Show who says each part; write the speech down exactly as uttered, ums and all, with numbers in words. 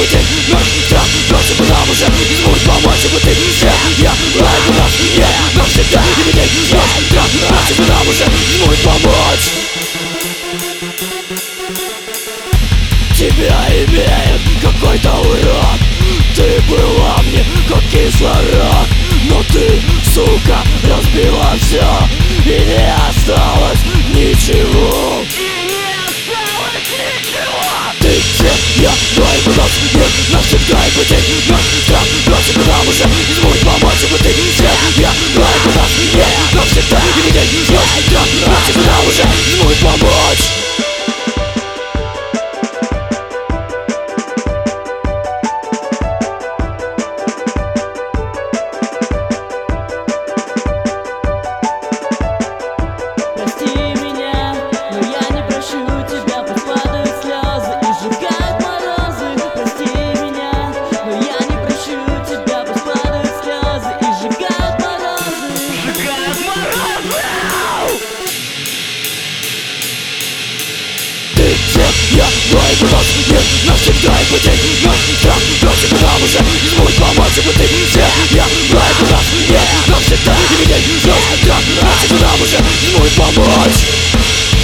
Speaker 1: день навсегда. Просим нам уже не сможет помочь, чтобы ты все. Я лайк у нас не навсегда. И день навсегда. Просим нам уже не сможет помочь. Тебя имеет какой-то урод. Ты была мне как кислород. Но ты, сука, разбила все. И не осталось ничего. И не осталось ничего. Ты где? Я твой брос. Нет, навсегда и потень навсегда. Просим нам уже не сможет помочь, чтобы ты все. Я твой брос. Нет, навсегда и потень навсегда. Просим нам уже не сможет помочь. Я твой брос, нет, навсегда и потень навсегда. Просим нам уже не сможет помочь, чтобы ты все. Я твой брос, нет, навсегда и потень навсегда. Просим нам уже не сможет помочь.